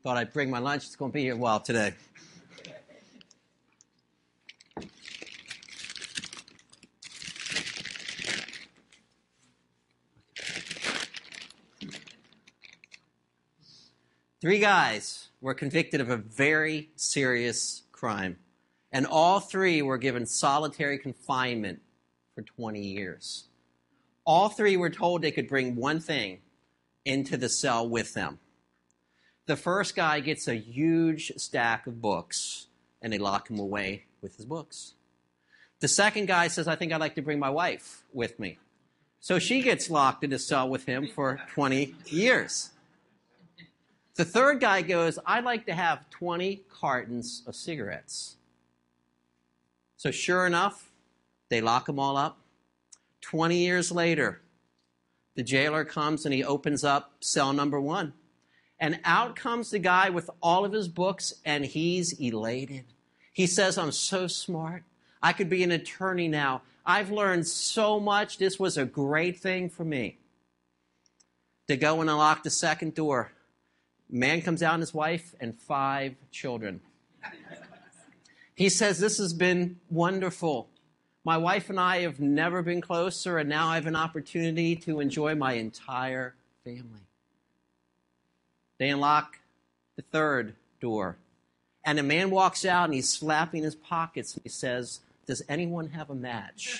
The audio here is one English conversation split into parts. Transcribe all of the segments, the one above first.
Thought I'd bring my lunch. It's going to be here a while today. Three guys were convicted of a very serious crime, and all three were given solitary confinement for 20 years. All three were told they could bring one thing into the cell with them. The first guy gets a huge stack of books, and they lock him away with his books. The second guy says, I think I'd like to bring my wife with me. So she gets locked in a cell with him for 20 years. The third guy goes, I'd like to have 20 cartons of cigarettes. So sure enough, they lock them all up. 20 years later, the jailer comes and he opens up cell number 1. And out comes the guy with all of his books, and he's elated. He says, I'm so smart. I could be an attorney now. I've learned so much. This was a great thing for me. They go and unlock the second door. Man comes out and his wife and 5 children. He says, this has been wonderful. My wife and I have never been closer, and now I have an opportunity to enjoy my entire family. They unlock the third door. And a man walks out and he's slapping his pockets and he says, does anyone have a match?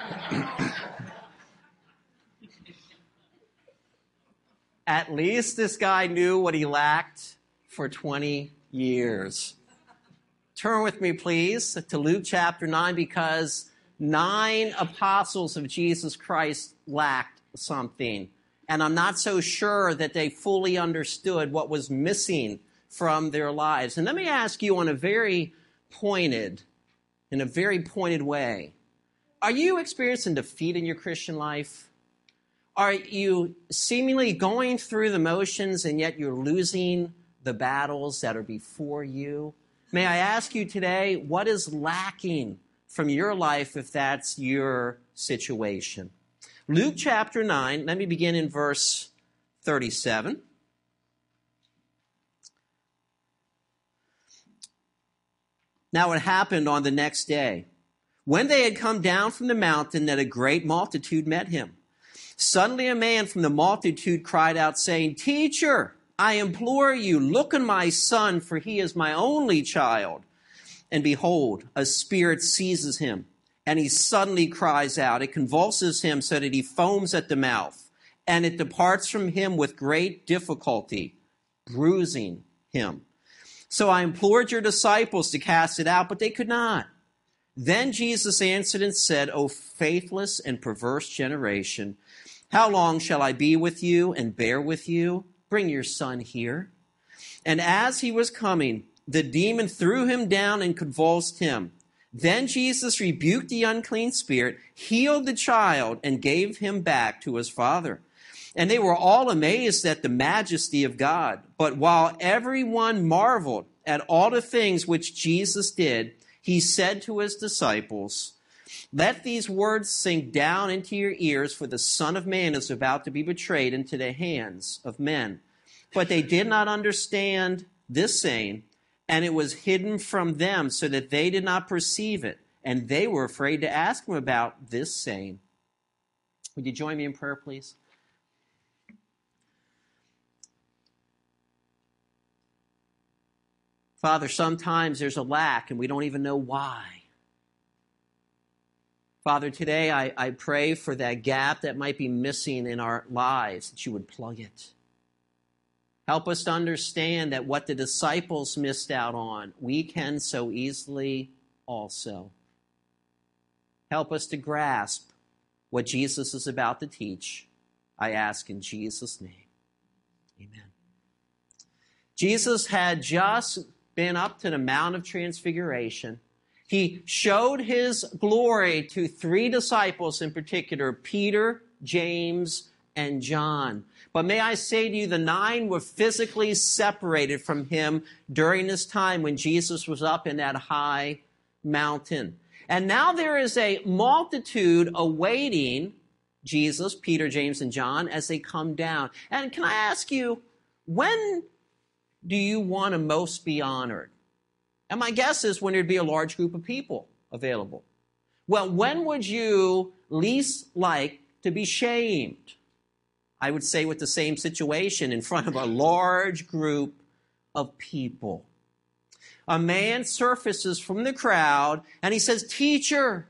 At least this guy knew what he lacked for 20 years. Turn with me, please, to Luke chapter 9, because 9 apostles of Jesus Christ lacked something. And I'm not so sure that they fully understood what was missing from their lives. And let me ask you in a very pointed way, are you experiencing defeat in your Christian life? Are you seemingly going through the motions and yet you're losing the battles that are before you? May I ask you today, what is lacking from your life if that's your situation? Luke chapter 9, let me begin in verse 37. Now it happened on the next day, when they had come down from the mountain, that a great multitude met him. Suddenly a man from the multitude cried out, saying, Teacher, I implore you, look on my son, for he is my only child. And behold, a spirit seizes him, and he suddenly cries out. It convulses him so that he foams at the mouth, and it departs from him with great difficulty, bruising him. So I implored your disciples to cast it out, but they could not. Then Jesus answered and said, O faithless and perverse generation, how long shall I be with you and bear with you? Bring your son here. And as he was coming, the demon threw him down and convulsed him. Then Jesus rebuked the unclean spirit, healed the child, and gave him back to his father. And they were all amazed at the majesty of God. But while everyone marveled at all the things which Jesus did, he said to his disciples, Let these words sink down into your ears, for the Son of Man is about to be betrayed into the hands of men. But they did not understand this saying, and it was hidden from them so that they did not perceive it. And they were afraid to ask him about this saying. Would you join me in prayer, please? Father, sometimes there's a lack and we don't even know why. Father, today I pray for that gap that might be missing in our lives, that you would plug it. Help us to understand that what the disciples missed out on, we can so easily also. Help us to grasp what Jesus is about to teach. I ask in Jesus' name. Amen. Jesus had just been up to the Mount of Transfiguration. He showed his glory to 3 disciples in particular, Peter, James, and John. But may I say to you, the 9 were physically separated from him during this time when Jesus was up in that high mountain. And now there is a multitude awaiting Jesus, Peter, James, and John as they come down. And can I ask you, when do you want to most be honored? And my guess is when there'd be a large group of people available. Well, when would you least like to be shamed? I would say with the same situation in front of a large group of people. A man surfaces from the crowd and he says, "Teacher,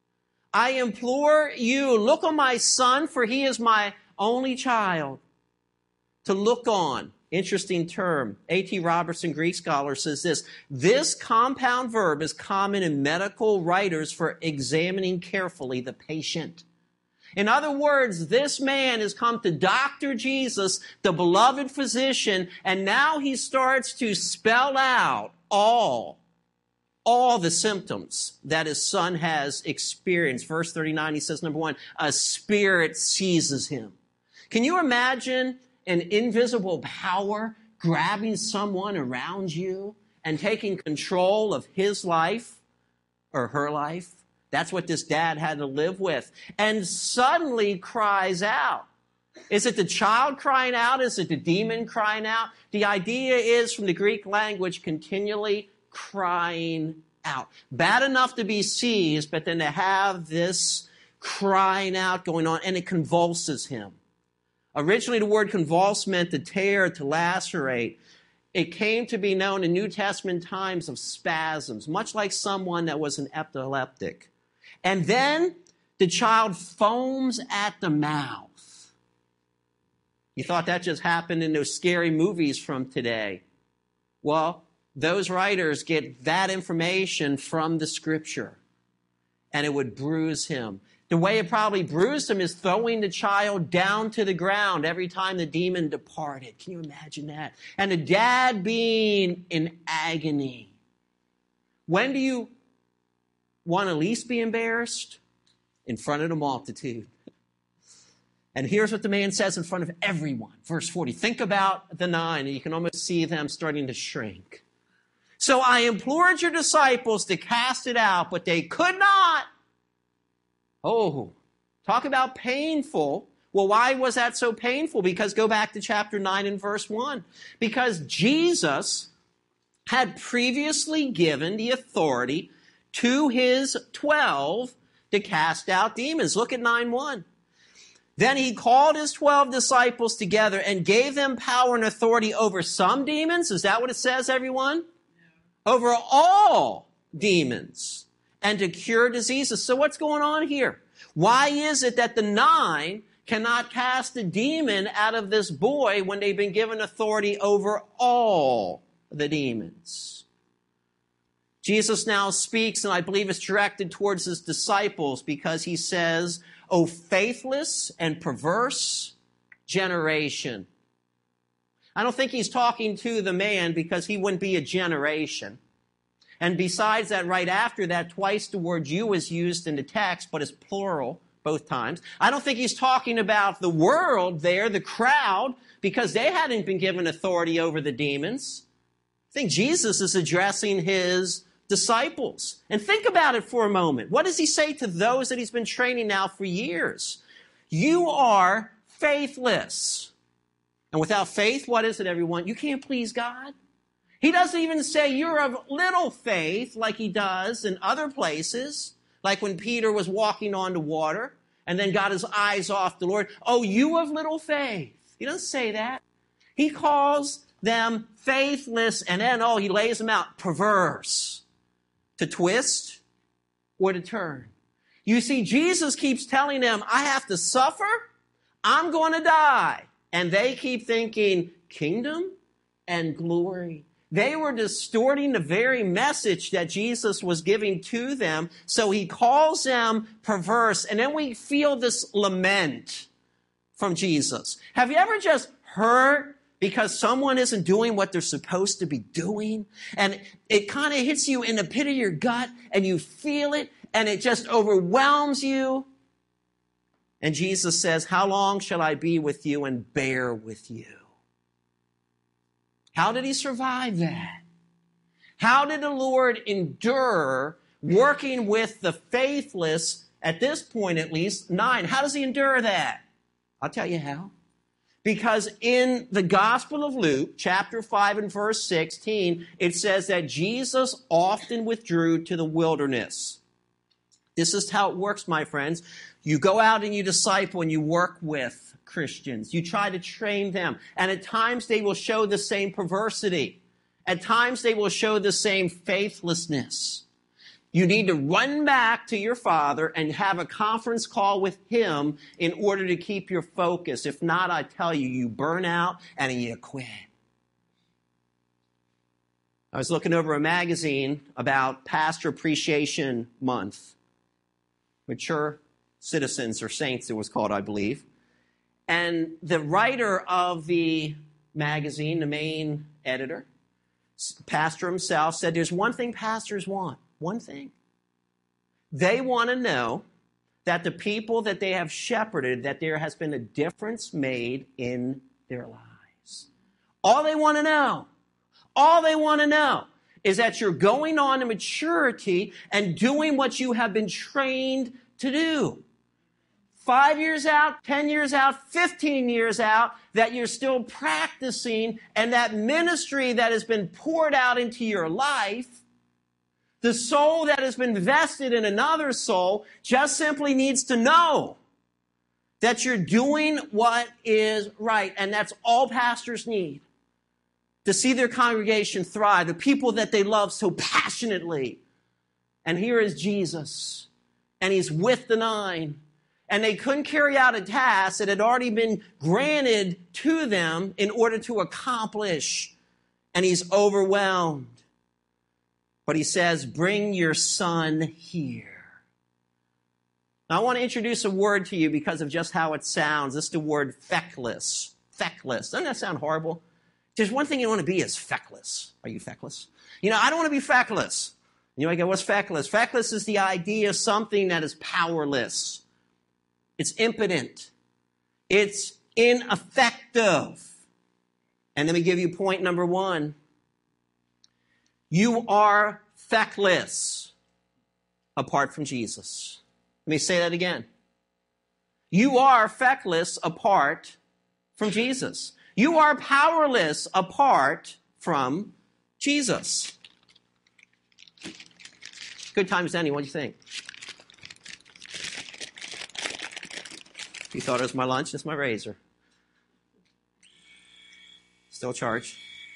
I implore you, look on my son, for he is my only child." To look on, interesting term. A.T. Robertson, Greek scholar, says this: this compound verb is common in medical writers for examining carefully the patient. In other words, this man has come to Dr. Jesus, the beloved physician, and now he starts to spell out all the symptoms that his son has experienced. Verse 39, he says, number one, a spirit seizes him. Can you imagine an invisible power grabbing someone around you and taking control of his life or her life? That's what this dad had to live with. And suddenly cries out. Is it the child crying out? Is it the demon crying out? The idea is from the Greek language, continually crying out. Bad enough to be seized, but then to have this crying out going on, and it convulses him. Originally, the word convulse meant to tear, to lacerate. It came to be known in New Testament times of spasms, much like someone that was an epileptic. And then the child foams at the mouth. You thought that just happened in those scary movies from today. Well, those writers get that information from the scripture, and it would bruise him. The way it probably bruised him is throwing the child down to the ground every time the demon departed. Can you imagine that? And the dad being in agony. When do you want to least be embarrassed? In front of the multitude. And here's what the man says in front of everyone. Verse 40. Think about the 9, and you can almost see them starting to shrink. So I implored your disciples to cast it out, but they could not. Oh, talk about painful. Well, why was that so painful? Because go back to chapter 9 and verse 1. Because Jesus had previously given the authority to his 12 to cast out demons. Look at 9:1. Then he called his 12 disciples together and gave them power and authority over some demons. Is that what it says, everyone? Yeah. Over all demons, and to cure diseases. So what's going on here? Why is it that the 9 cannot cast a demon out of this boy when they've been given authority over all the demons? Jesus now speaks, and I believe it's directed towards his disciples, because he says, "O faithless and perverse generation." I don't think he's talking to the man, because he wouldn't be a generation. And besides that, right after that, twice the word "you" is used in the text, but it's plural both times. I don't think he's talking about the world there, the crowd, because they hadn't been given authority over the demons. I think Jesus is addressing his disciples. And think about it for a moment. What does he say to those that he's been training now for years? You are faithless. And without faith, what is it, everyone? You can't please God. He doesn't even say you're of little faith like he does in other places, like when Peter was walking on the water and then got his eyes off the Lord. Oh, you of little faith. He doesn't say that. He calls them faithless, and then, he lays them out, perverse. To twist or to turn. You see, Jesus keeps telling them, I have to suffer, I'm going to die. And they keep thinking, kingdom and glory. They were distorting the very message that Jesus was giving to them. So he calls them perverse. And then we feel this lament from Jesus. Have you ever just heard because someone isn't doing what they're supposed to be doing? And it kind of hits you in the pit of your gut, and you feel it, and it just overwhelms you. And Jesus says, how long shall I be with you and bear with you? How did he survive that? How did the Lord endure working with the faithless, at this point at least, 9? How does he endure that? I'll tell you how. Because in the Gospel of Luke, chapter 5 and verse 16, it says that Jesus often withdrew to the wilderness. This is how it works, my friends. You go out and you disciple and you work with Christians. You try to train them. And at times they will show the same perversity. At times they will show the same faithlessness. You need to run back to your Father and have a conference call with Him in order to keep your focus. If not, I tell you, you burn out and you quit. I was looking over a magazine about Pastor Appreciation Month. Mature Citizens or Saints, it was called, I believe. And the writer of the magazine, the main editor, pastor himself, said there's one thing pastors want. One thing. They want to know that the people that they have shepherded, that there has been a difference made in their lives. All they want to know is that you're going on to maturity and doing what you have been trained to do. 5 years out, 10 years out, 15 years out, that you're still practicing, and that ministry that has been poured out into your life, the soul that has been vested in another soul, just simply needs to know that you're doing what is right. And that's all pastors need. To see their congregation thrive, the people that they love so passionately. And here is Jesus. And He's with the 9. And they couldn't carry out a task that had already been granted to them in order to accomplish. And He's overwhelmed. But He says, bring your son here. Now, I want to introduce a word to you because of just how it sounds. This is the word feckless. Feckless. Doesn't that sound horrible? There's one thing you don't want to be is feckless. Are you feckless? I don't want to be feckless. I go, what's feckless? Feckless is the idea of something that is powerless. It's impotent. It's ineffective. And let me give you point number 1. You are feckless apart from Jesus. Let me say that again. You are feckless apart from Jesus. You are powerless apart from Jesus. Good times, Danny. What do you think? You thought it was my lunch? It's my razor. Still charged.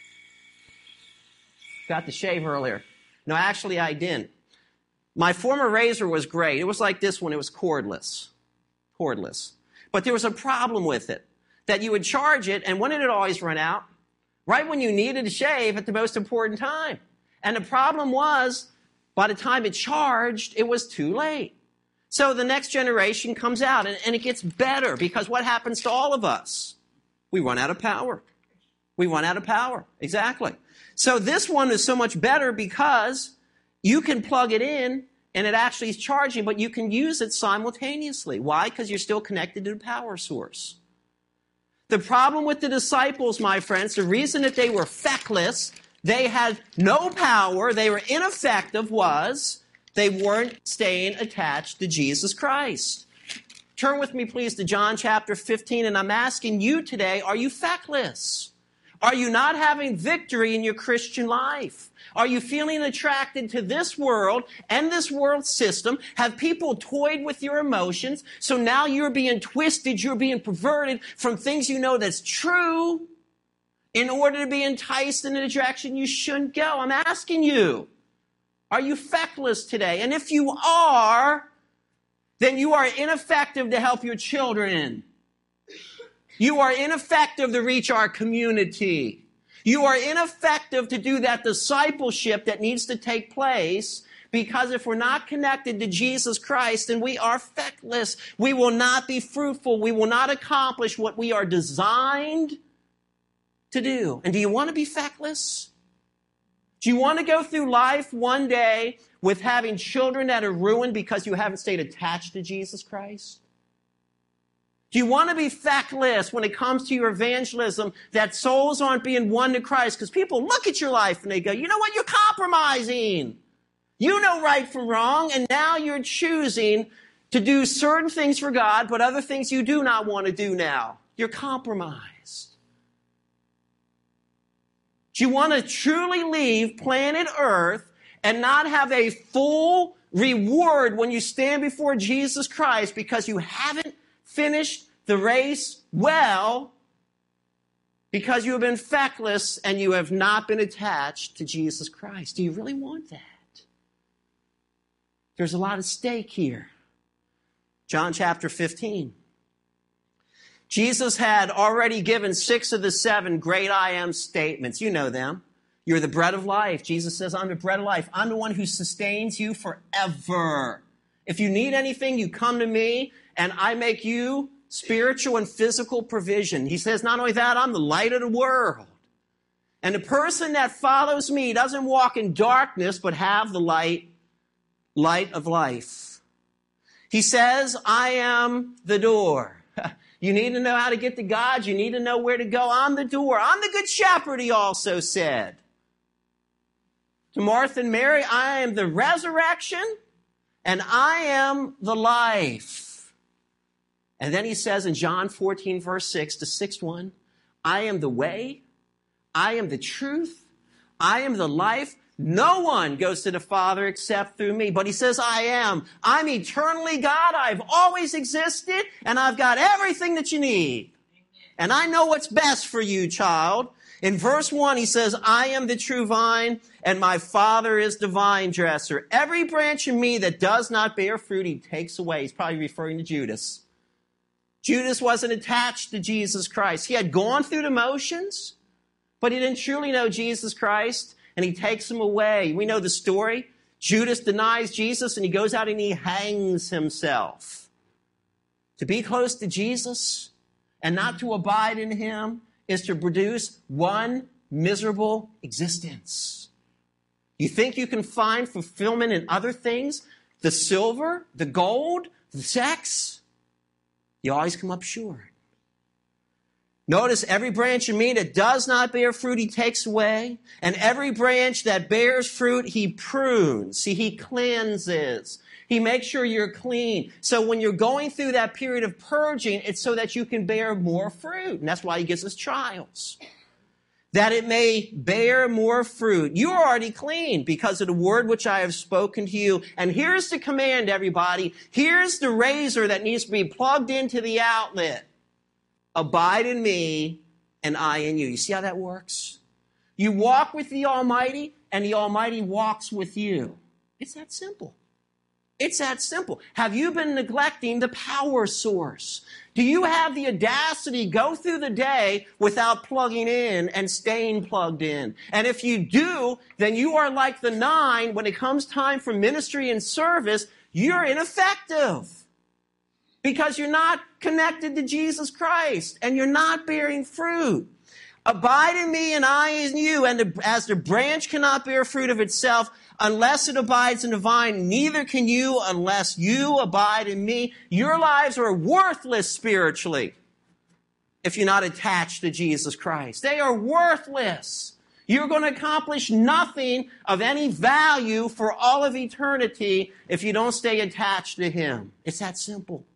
Got to shave earlier. No, actually I didn't. My former razor was great. It was like this one. It was cordless. But there was a problem with it. That you would charge it, and when did it always run out? Right when you needed to shave at the most important time. And the problem was, by the time it charged, it was too late. So the next generation comes out, and it gets better, because what happens to all of us? We run out of power. Exactly. So this one is so much better because you can plug it in, and it actually is charging, but you can use it simultaneously. Why? Because you're still connected to the power source. The problem with the disciples, my friends, the reason that they were feckless, they had no power, they were ineffective, was they weren't staying attached to Jesus Christ. Turn with me, please, to John chapter 15, and I'm asking you today, are you feckless? Are you not having victory in your Christian life? Are you feeling attracted to this world and this world system? Have people toyed with your emotions? So now you're being twisted, you're being perverted from things you know that's true in order to be enticed in a direction you shouldn't go. I'm asking you, are you feckless today? And if you are, then you are ineffective to help your children. You are ineffective to reach our community. You are ineffective to do that discipleship that needs to take place, because if we're not connected to Jesus Christ, then we are feckless. We will not be fruitful. We will not accomplish what we are designed to do. And do you want to be feckless? Do you want to go through life one day with having children that are ruined because you haven't stayed attached to Jesus Christ? Do you want to be feckless when it comes to your evangelism, that souls aren't being won to Christ? Because people look at your life and they go, you know what, you're compromising. You know right from wrong, and now you're choosing to do certain things for God, but other things you do not want to do now. You're compromised. Do you want to truly leave planet Earth and not have a full reward when you stand before Jesus Christ because you haven't finished the race well, because you have been feckless and you have not been attached to Jesus Christ? Do you really want that? There's a lot at stake here. John chapter 15. Jesus had already given 6 of the 7 great I am statements. You know them. You're the bread of life. Jesus says, I'm the bread of life. I'm the one who sustains you forever. If you need anything, you come to me, and I make you spiritual and physical provision. He says, not only that, I'm the light of the world. And the person that follows me doesn't walk in darkness, but have the light of life. He says, I am the door. You need to know how to get to God. You need to know where to go. I'm the door. I'm the good shepherd, he also said. To Martha and Mary, I am the resurrection and I am the life. And then he says in John 14, verse 6, the 6th one, I am the way, I am the truth, I am the life. No one goes to the Father except through me. But he says, I am. I'm eternally God. I've always existed, and I've got everything that you need. And I know what's best for you, child. In verse 1, he says, I am the true vine, and my Father is the vine dresser. Every branch in me that does not bear fruit, he takes away. He's probably referring to Judas. Judas wasn't attached to Jesus Christ. He had gone through the motions, but he didn't truly know Jesus Christ, and he takes him away. We know the story. Judas denies Jesus, and he goes out and he hangs himself. To be close to Jesus and not to abide in him is to produce one miserable existence. You think you can find fulfillment in other things? The silver, the gold, the sex? You always come up short. Notice every branch in me that does not bear fruit, he takes away. And every branch that bears fruit, he prunes. See, he cleanses. He makes sure you're clean. So when you're going through that period of purging, it's so that you can bear more fruit. And that's why he gives us trials. That it may bear more fruit. You are already clean because of the word which I have spoken to you. And here's the command, everybody. Here's the razor that needs to be plugged into the outlet. Abide in me, and I in you. You see how that works? You walk with the Almighty, and the Almighty walks with you. It's that simple. It's that simple. Have you been neglecting the power source? Do you have the audacity to go through the day without plugging in and staying plugged in? And if you do, then you are like the 9 when it comes time for ministry and service, you're ineffective. Because you're not connected to Jesus Christ and you're not bearing fruit. Abide in me and I in you. And as the branch cannot bear fruit of itself unless it abides in the vine, neither can you unless you abide in me. Your lives are worthless spiritually if you're not attached to Jesus Christ. They are worthless. You're going to accomplish nothing of any value for all of eternity if you don't stay attached to him. It's that simple.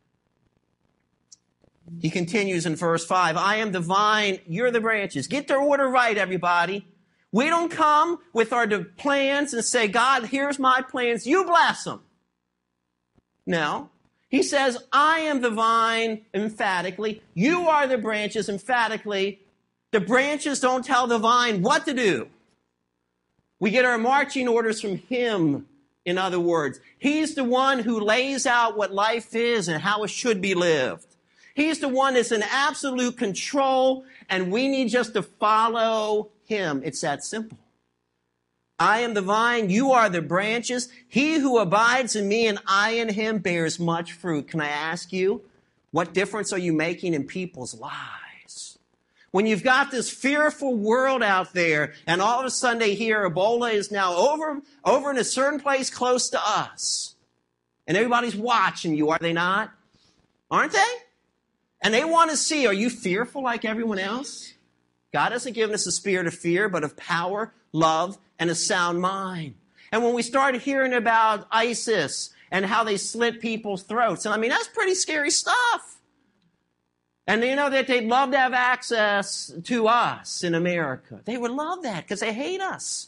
He continues in verse 5, I am the vine, you're the branches. Get their order right, everybody. We don't come with our plans and say, God, here's my plans, you bless them. No. He says, I am the vine, emphatically. You are the branches, emphatically. The branches don't tell the vine what to do. We get our marching orders from him, in other words. He's the one who lays out what life is and how it should be lived. He's the one that's in absolute control, and we need just to follow him. It's that simple. I am the vine, you are the branches. He who abides in me and I in him bears much fruit. Can I ask you, what difference are you making in people's lives? When you've got this fearful world out there, and all of a sudden they hear Ebola is now over in a certain place close to us. And everybody's watching you, are they not? Aren't they? And they want to see, are you fearful like everyone else? God hasn't given us a spirit of fear, but of power, love, and a sound mind. And when we start hearing about ISIS and how they slit people's throats, and I mean, that's pretty scary stuff. And you know that they'd love to have access to us in America. They would love that because they hate us.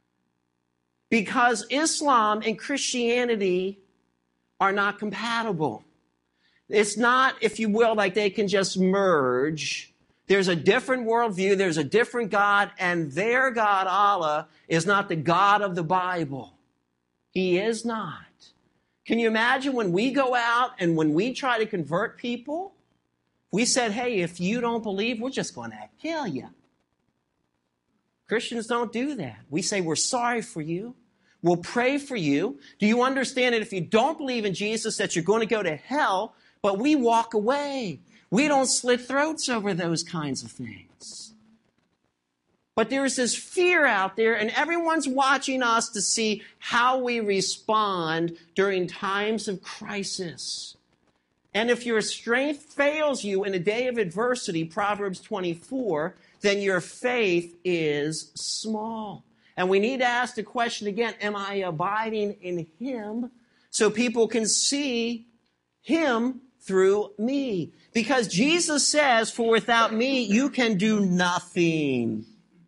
Because Islam and Christianity are not compatible. It's not, if you will, like they can just merge. There's a different worldview, there's a different God, and their God, Allah, is not the God of the Bible. He is not. Can you imagine when we go out and when we try to convert people, we said, hey, if you don't believe, we're just going to kill you. Christians don't do that. We say, we're sorry for you. We'll pray for you. Do you understand that if you don't believe in Jesus, that you're going to go to hell? But we walk away. We don't slit throats over those kinds of things. But there's this fear out there, and everyone's watching us to see how we respond during times of crisis. And if your strength fails you in a day of adversity, Proverbs 24, then your faith is small. And we need to ask the question again, am I abiding in Him so people can see Him through me? Because Jesus says, for without me, you can do nothing.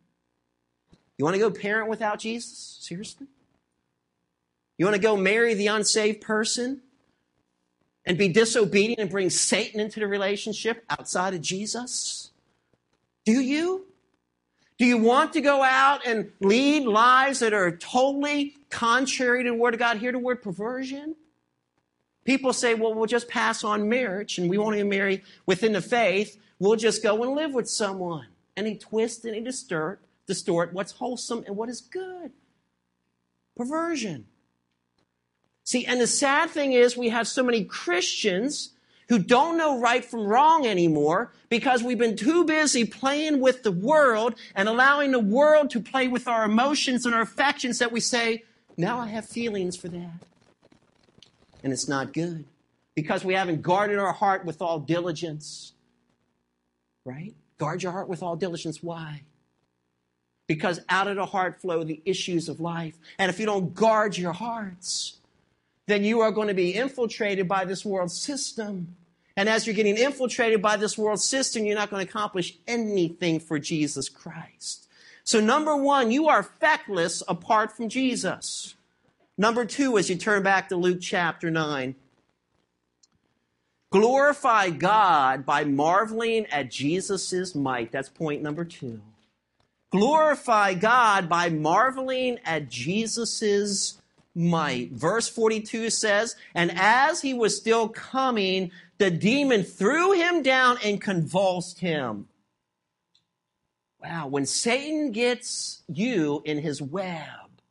You want to go parent without Jesus? Seriously? You want to go marry the unsaved person and be disobedient and bring Satan into the relationship outside of Jesus? Do you? Do you want to go out and lead lives that are totally contrary to the Word of God? Hear the word perversion? People say, well, we'll just pass on marriage and we won't even marry within the faith. We'll just go and live with someone. And they twist and they distort what's wholesome and what is good. Perversion. See, and the sad thing is we have so many Christians who don't know right from wrong anymore because we've been too busy playing with the world and allowing the world to play with our emotions and our affections that we say, now I have feelings for that. And it's not good because we haven't guarded our heart with all diligence. Right? Guard your heart with all diligence. Why? Because out of the heart flow the issues of life. And if you don't guard your hearts, then you are going to be infiltrated by this world system. And as you're getting infiltrated by this world system, you're not going to accomplish anything for Jesus Christ. So number one, you are feckless apart from Jesus. Number two, as you turn back to Luke chapter 9, glorify God by marveling at Jesus' might. That's point number two. Glorify God by marveling at Jesus' might. Verse 42 says, and as he was still coming, the demon threw him down and convulsed him. Wow, when Satan gets you in his web,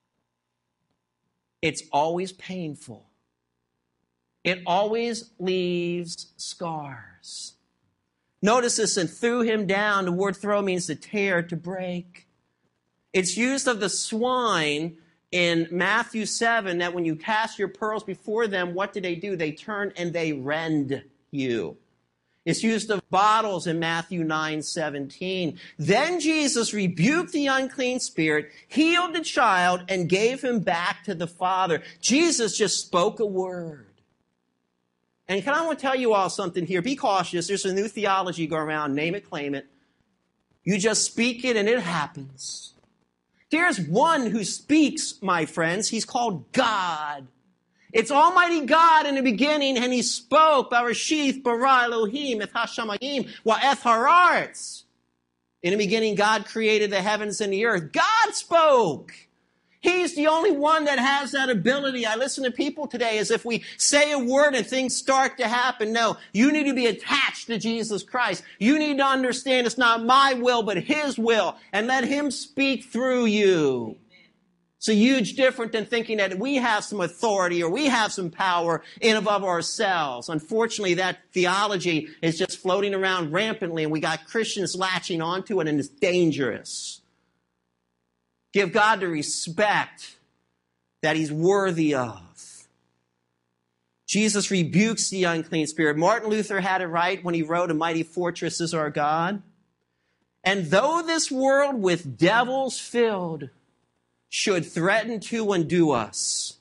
it's always painful. It always leaves scars. Notice this, and threw him down. The word throw means to tear, to break. It's used of the swine in Matthew 7 that when you cast your pearls before them, what do? They turn and they rend you. It's used of bottles in Matthew 9:17. Then Jesus rebuked the unclean spirit, healed the child, and gave him back to the Father. Jesus just spoke a word. And I want to tell you all something here. Be cautious. There's a new theology going around. Name it, claim it. You just speak it and it happens. There's one who speaks, my friends. He's called God. It's Almighty God in the beginning, and He spoke, Bereshith bara Elohim et hashamayim wa'eth haaretz. In the beginning, God created the heavens and the earth. God spoke. He's the only one that has that ability. I listen to people today as if we say a word and things start to happen. No, you need to be attached to Jesus Christ. You need to understand it's not my will, but His will. And let Him speak through you. It's a huge difference than thinking that we have some authority or we have some power in and of ourselves. Unfortunately, that theology is just floating around rampantly, and we got Christians latching onto it, and it's dangerous. Give God the respect that He's worthy of. Jesus rebukes the unclean spirit. Martin Luther had it right when he wrote, "A mighty fortress is our God. And though this world with devils filled should threaten to undo us,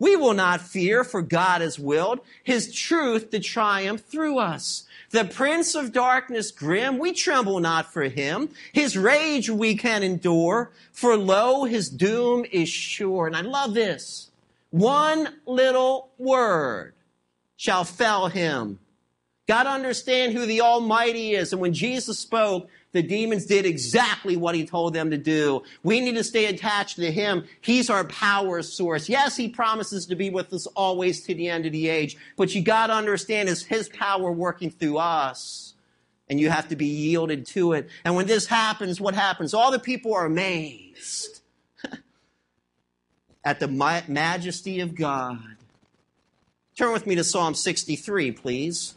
We will not fear, for God has willed his truth to triumph through us. The prince of darkness grim, we tremble not for him. His rage we can endure, for lo, his doom is sure. And I love this. One little word shall fell him. Got to understand who the Almighty is. And when Jesus spoke, the demons did exactly what he told them to do. We need to stay attached to him. He's our power source. Yes, he promises to be with us always to the end of the age. But you got to understand it's his power working through us. And you have to be yielded to it. And when this happens, what happens? All the people are amazed at the majesty of God. Turn with me to Psalm 63, please.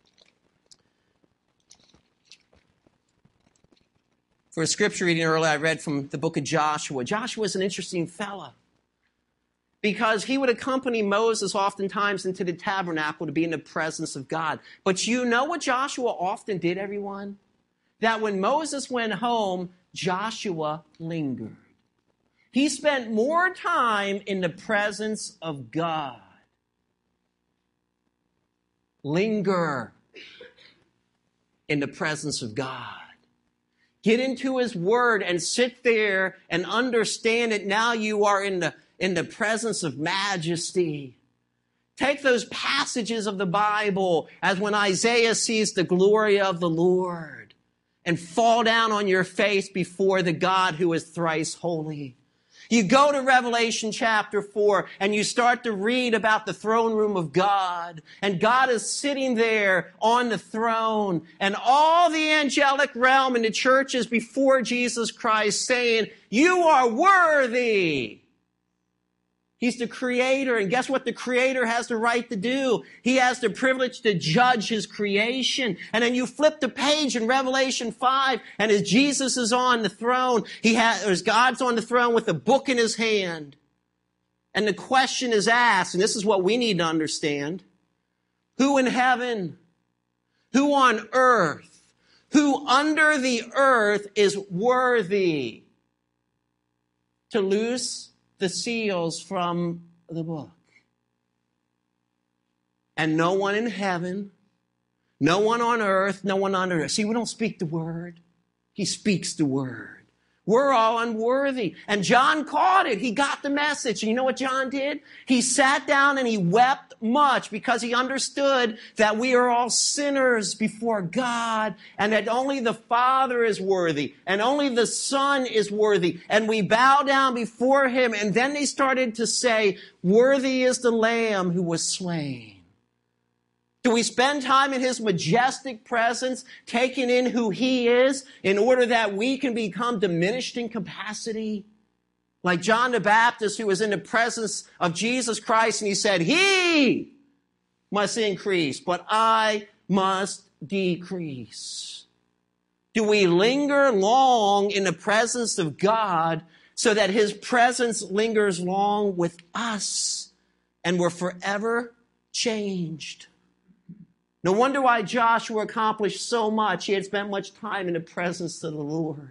For a scripture reading earlier, I read from the book of Joshua. Joshua is an interesting fella because he would accompany Moses oftentimes into the tabernacle to be in the presence of God. But you know what Joshua often did, everyone? That when Moses went home, Joshua lingered. He spent more time in the presence of God. Linger in the presence of God. Get into his word and sit there and understand it. Now you are in the presence of majesty. Take those passages of the Bible as when Isaiah sees the glory of the Lord and fall down on your face before the God who is thrice holy. You go to Revelation chapter 4 and you start to read about the throne room of God. And God is sitting there on the throne. And all the angelic realm in the church is before Jesus Christ saying, you are worthy. He's the creator. And guess what the creator has the right to do? He has the privilege to judge his creation. And then you flip the page in Revelation 5, and as Jesus is on the throne, as God's on the throne with a book in his hand. And the question is asked, and this is what we need to understand. Who in heaven, who on earth, who under the earth is worthy to loose the seals from the book? And no one in heaven, no one on earth, no one under earth. See, we don't speak the word. He speaks the word. We're all unworthy. And John caught it. He got the message. And you know what John did? He sat down and he wept much because he understood that we are all sinners before God and that only the Father is worthy and only the Son is worthy. And we bow down before him. And then they started to say, worthy is the Lamb who was slain. Do we spend time in his majestic presence, taking in who he is in order that we can become diminished in capacity? Like John the Baptist, who was in the presence of Jesus Christ, and he said, he must increase, but I must decrease. Do we linger long in the presence of God so that his presence lingers long with us and we're forever changed? No wonder why Joshua accomplished so much. He had spent much time in the presence of the Lord.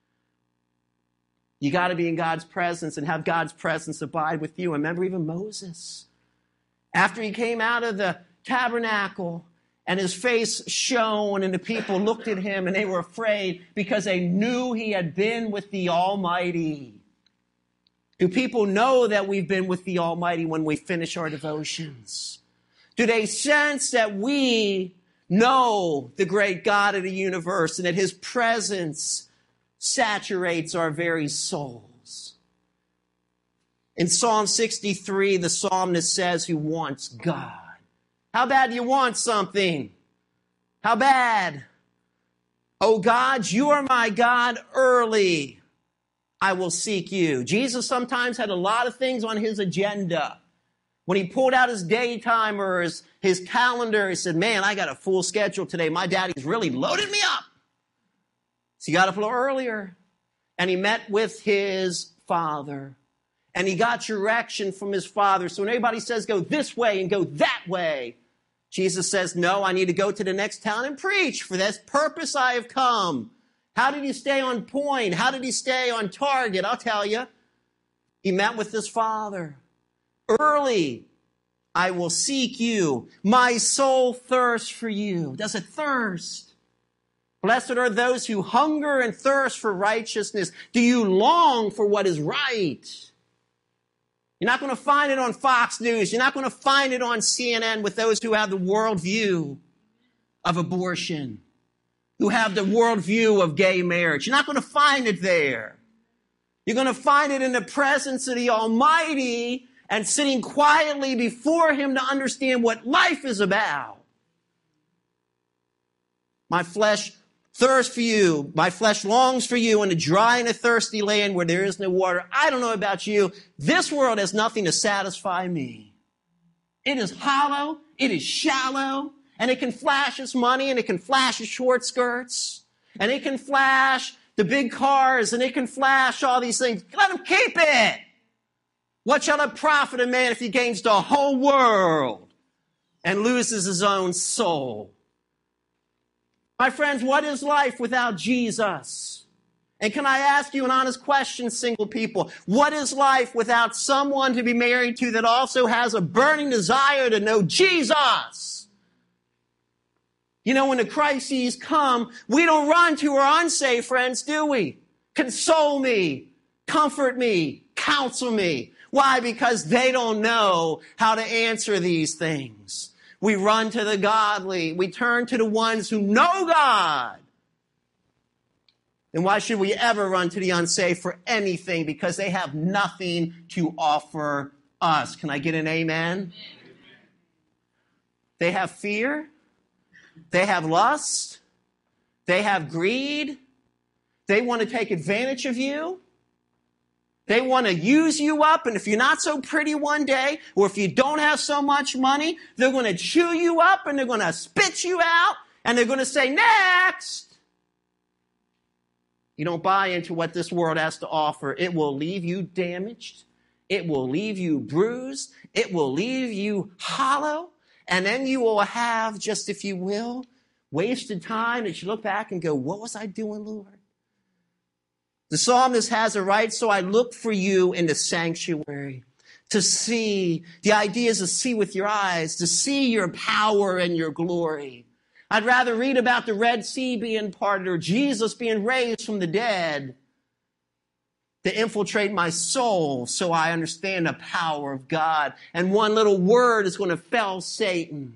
You got to be in God's presence and have God's presence abide with you. Remember even Moses. After he came out of the tabernacle and his face shone and the people looked at him and they were afraid because they knew he had been with the Almighty. Do people know that we've been with the Almighty when we finish our devotions? Do they sense that we know the great God of the universe and that his presence saturates our very souls? In Psalm 63, the psalmist says he wants God. How bad do you want something? How bad? Oh God, you are my God, early I will seek you. Jesus sometimes had a lot of things on his agenda. When he pulled out his daytime or his calendar, he said, man, I got a full schedule today. My daddy's really loaded me up. So he got up a little earlier and he met with his father and he got direction from his father. So when everybody says go this way and go that way, Jesus says, no, I need to go to the next town and preach. For this purpose I have come. How did he stay on point? How did he stay on target? I'll tell you. He met with his father. Early I will seek you. My soul thirsts for you. Does it thirst? Blessed are those who hunger and thirst for righteousness. Do you long for what is right? You're not going to find it on Fox News. You're not going to find it on CNN with those who have the worldview of abortion, who have the worldview of gay marriage. You're not going to find it there. You're going to find it in the presence of the Almighty and sitting quietly before Him to understand what life is about. My flesh thirsts for you. My flesh longs for you in a dry and a thirsty land where there is no water. I don't know about you. This world has nothing to satisfy me. It is hollow. It is shallow. And it can flash its money, and it can flash its short skirts. And it can flash the big cars, and it can flash all these things. Let him keep it. What shall it profit a man if he gains the whole world and loses his own soul? My friends, what is life without Jesus? And can I ask you an honest question, single people? What is life without someone to be married to that also has a burning desire to know Jesus? You know, when the crises come, we don't run to our unsaved friends, do we? Console me, comfort me, counsel me. Why? Because they don't know how to answer these things. We run to the godly. We turn to the ones who know God. And why should we ever run to the unsaved for anything? Because they have nothing to offer us. Can I get an amen? They have fear. They have lust. They have greed. They want to take advantage of you. They want to use you up, and if you're not so pretty one day, or if you don't have so much money, they're going to chew you up, and they're going to spit you out, and they're going to say, next. You don't buy into what this world has to offer. It will leave you damaged. It will leave you bruised. It will leave you hollow, and then you will have, just if you will, wasted time that you look back and go, what was I doing, Lord? The psalmist has it right, so I look for you in the sanctuary to see. The idea is to see with your eyes, to see your power and your glory. I'd rather read about the Red Sea being parted or Jesus being raised from the dead to infiltrate my soul so I understand the power of God. And one little word is going to fell Satan.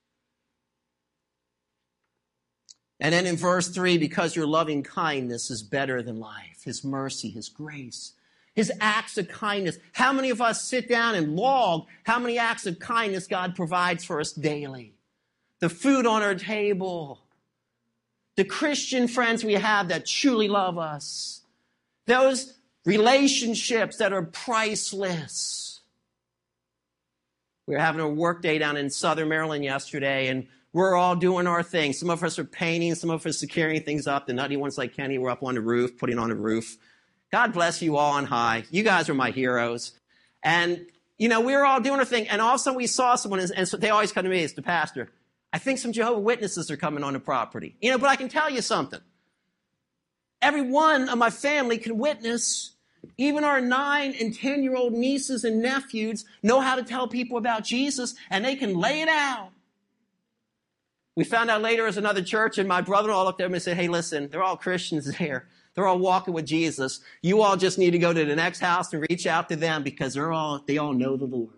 And then in verse 3, because your loving kindness is better than life, His mercy, His grace, His acts of kindness. How many of us sit down and log how many acts of kindness God provides for us daily? The food on our table, the Christian friends we have that truly love us, those relationships that are priceless. We were having a work day down in Southern Maryland yesterday, and we're all doing our thing. Some of us are painting. Some of us are carrying things up. The nutty ones like Kenny were up on the roof, putting on the roof. God bless you all on high. You guys are my heroes. And, you know, we were all doing our thing. And all of a sudden we saw someone, and so they always come to me, it's the pastor. I think some Jehovah's Witnesses are coming on the property. You know, but I can tell you something. Every one of my family can witness. Even our 9 and 10-year-old nieces and nephews know how to tell people about Jesus, and they can lay it out. We found out later as another church, and my brother-in-law looked at him and said, hey, listen, they're all Christians there. They're all walking with Jesus. You all just need to go to the next house and reach out to them because they all know the Lord.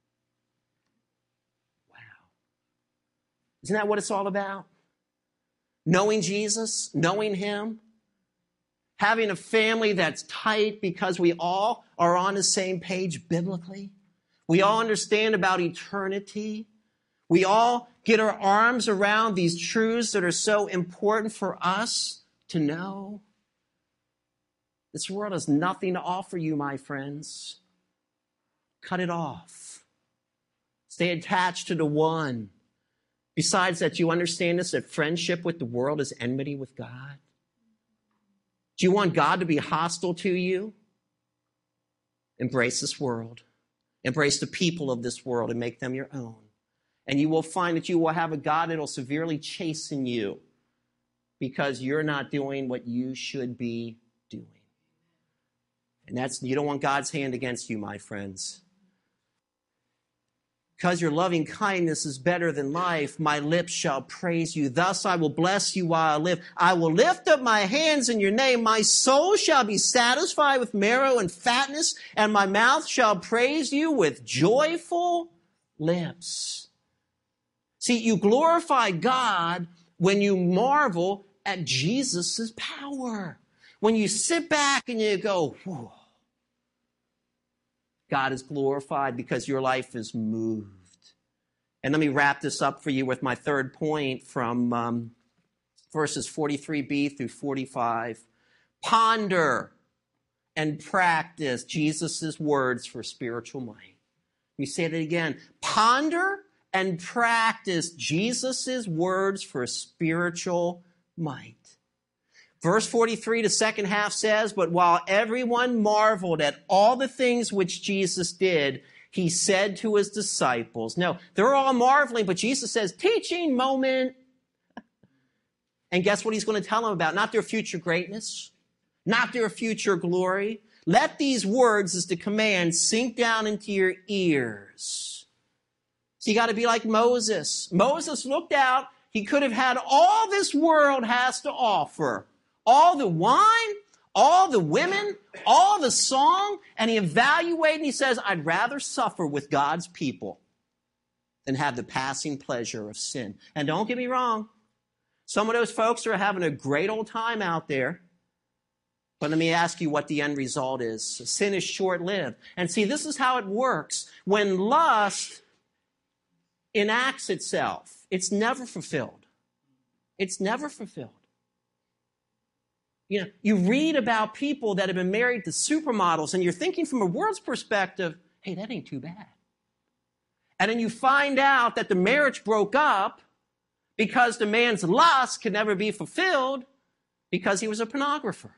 Wow. Isn't that what it's all about? Knowing Jesus, knowing Him, having a family that's tight because we all are on the same page biblically. We all understand about eternity. We all get our arms around these truths that are so important for us to know. This world has nothing to offer you, my friends. Cut it off. Stay attached to the one. Besides that, you understand this, that friendship with the world is enmity with God. Do you want God to be hostile to you? Embrace this world. Embrace the people of this world and make them your own. And you will find that you will have a God that will severely chasten you because you're not doing what you should be doing. And you don't want God's hand against you, my friends. Because your loving kindness is better than life, my lips shall praise you. Thus I will bless you while I live. I will lift up my hands in your name. My soul shall be satisfied with marrow and fatness, and my mouth shall praise you with joyful lips. See, you glorify God when you marvel at Jesus' power. When you sit back and you go, whoa. God is glorified because your life is moved. And let me wrap this up for you with my third point from verses 43b through 45. Ponder and practice Jesus' words for spiritual might. Let me say that again. Ponder and practice Jesus' words for spiritual might. Verse 43, the second half says, but while everyone marveled at all the things which Jesus did, he said to his disciples, no, they're all marveling, but Jesus says, teaching moment. And guess what he's going to tell them about? Not their future greatness, not their future glory. Let these words, as the command, sink down into your ears. So you got to be like Moses. Moses looked out. He could have had all this world has to offer. All the wine, all the women, all the song, and he evaluated and he says, I'd rather suffer with God's people than have the passing pleasure of sin. And don't get me wrong, some of those folks are having a great old time out there. But let me ask you what the end result is. Sin is short-lived. And see, this is how it works. When lust enacts itself, it's never fulfilled. It's never fulfilled. You know, you read about people that have been married to supermodels, and you're thinking from a world's perspective, hey, that ain't too bad. And then you find out that the marriage broke up because the man's lust could never be fulfilled because he was a pornographer.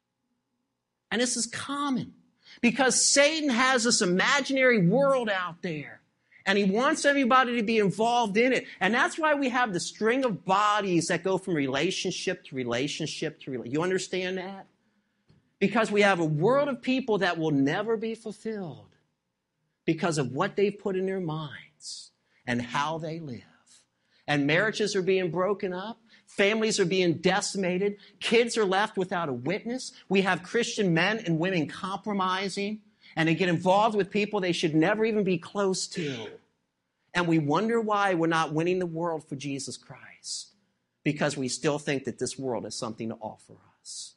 And this is common because Satan has this imaginary world out there. And he wants everybody to be involved in it. And that's why we have the string of bodies that go from relationship to relationship to relationship. You understand that? Because we have a world of people that will never be fulfilled because of what they've put in their minds and how they live. And marriages are being broken up. Families are being decimated. Kids are left without a witness. We have Christian men and women compromising. And they get involved with people they should never even be close to. And we wonder why we're not winning the world for Jesus Christ. Because we still think that this world has something to offer us.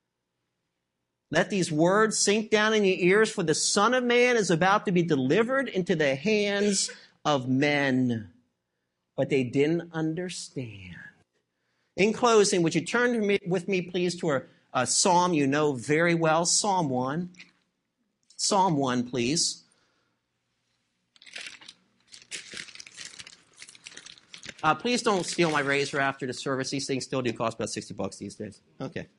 Let these words sink down in your ears, for the Son of Man is about to be delivered into the hands of men. But they didn't understand. In closing, would you turn with me, please, to a psalm you know very well, Psalm 1. Psalm 1, please. Please don't steal my razor after the service. These things still do cost about $60 these days. Okay.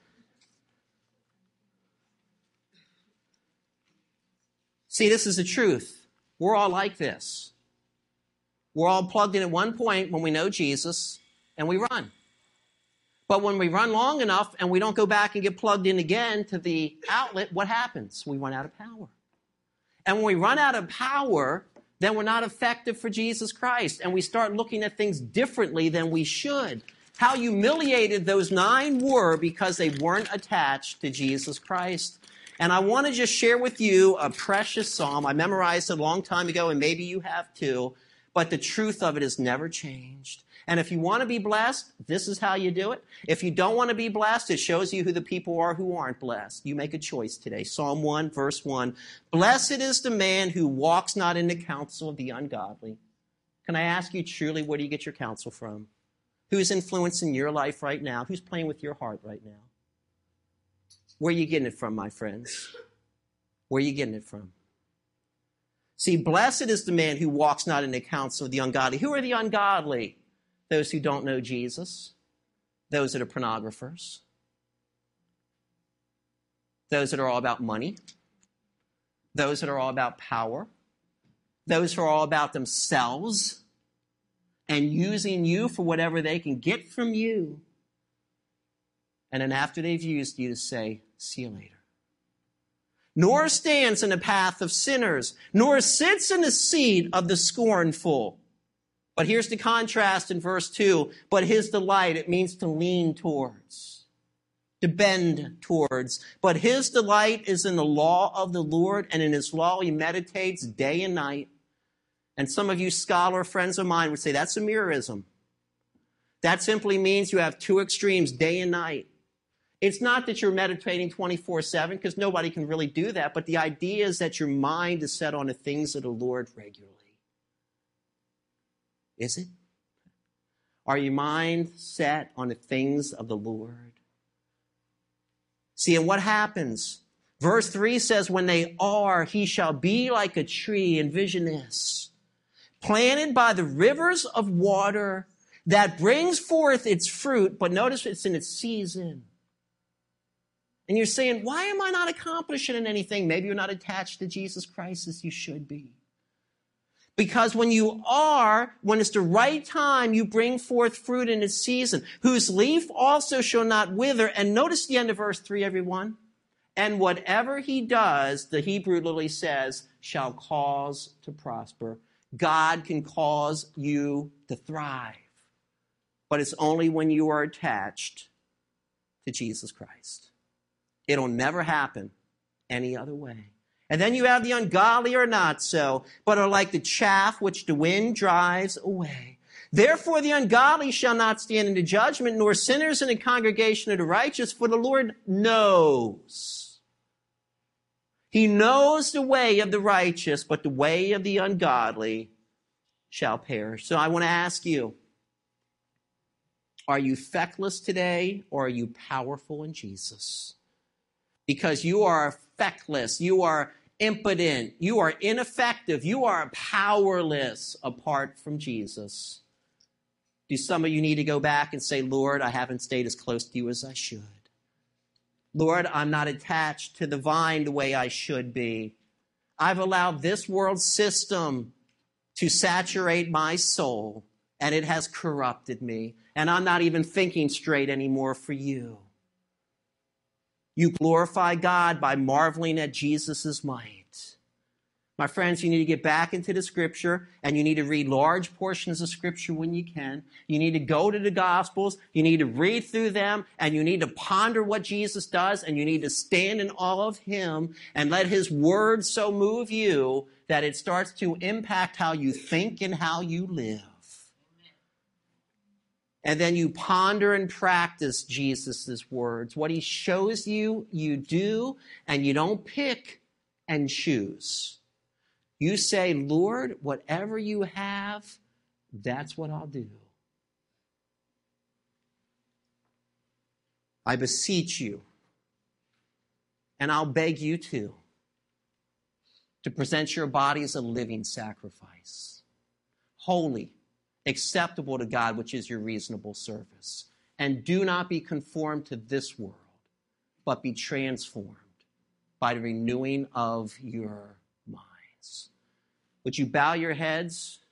See, this is the truth. We're all like this. We're all plugged in at one point when we know Jesus, and we run. But when we run long enough and we don't go back and get plugged in again to the outlet, what happens? We run out of power. And when we run out of power, then we're not effective for Jesus Christ. And we start looking at things differently than we should. How humiliated those 9 were because they weren't attached to Jesus Christ. And I want to just share with you a precious psalm. I memorized it a long time ago, and maybe you have too. But the truth of it has never changed. And if you want to be blessed, this is how you do it. If you don't want to be blessed, it shows you who the people are who aren't blessed. You make a choice today. Psalm 1, verse 1. Blessed is the man who walks not in the counsel of the ungodly. Can I ask you truly, where do you get your counsel from? Who's influencing your life right now? Who's playing with your heart right now? Where are you getting it from, my friends? Where are you getting it from? See, blessed is the man who walks not in the counsel of the ungodly. Who are the ungodly? Those who don't know Jesus, those that are pornographers, those that are all about money, those that are all about power, those who are all about themselves and using you for whatever they can get from you. And then after they've used you, to say, see you later. nor stands in the path of sinners, nor sits in the seat of the scornful. But here's the contrast in verse 2. But his delight, it means to lean towards, to bend towards. But his delight is in the law of the Lord, and in his law he meditates day and night. And some of you scholar friends of mine would say that's a mirrorism. That simply means you have two extremes, day and night. It's not that you're meditating 24/7, because nobody can really do that, but the idea is that your mind is set on the things of the Lord regularly. Is it? Are your mind set on the things of the Lord? See, and what happens? Verse 3 says, when they are, he shall be like a tree, envision this, planted by the rivers of water that brings forth its fruit, but notice it's in its season. And you're saying, why am I not accomplishing anything? Maybe you're not attached to Jesus Christ as you should be. Because when you are, when it's the right time, you bring forth fruit in its season, whose leaf also shall not wither. And notice the end of verse 3, everyone. And whatever he does, the Hebrew literally says, shall cause to prosper. God can cause you to thrive. But it's only when you are attached to Jesus Christ. It'll never happen any other way. And then you have the ungodly are not so, but are like the chaff which the wind drives away. Therefore the ungodly shall not stand in the judgment, nor sinners in the congregation of the righteous, for the Lord knows. He knows the way of the righteous, but the way of the ungodly shall perish. So I want to ask you, are you feckless today, or are you powerful in Jesus? Because you are feckless, you are impotent, you are ineffective, you are powerless apart from Jesus. Do some of you need to go back and say, Lord, I haven't stayed as close to you as I should. Lord, I'm not attached to the vine the way I should be. I've allowed this world system to saturate my soul, and it has corrupted me, and I'm not even thinking straight anymore for you. You glorify God by marveling at Jesus' might. My friends, you need to get back into the Scripture, and you need to read large portions of Scripture when you can. You need to go to the Gospels. You need to read through them, and you need to ponder what Jesus does, and you need to stand in awe of him and let his word so move you that it starts to impact how you think and how you live. And then you ponder and practice Jesus' words. What he shows you, you do, and you don't pick and choose. You say, Lord, whatever you have, that's what I'll do. I beseech you, and I'll beg you too, to present your body as a living sacrifice, holy, acceptable to God, which is your reasonable service. And do not be conformed to this world, but be transformed by the renewing of your minds. Would you bow your heads?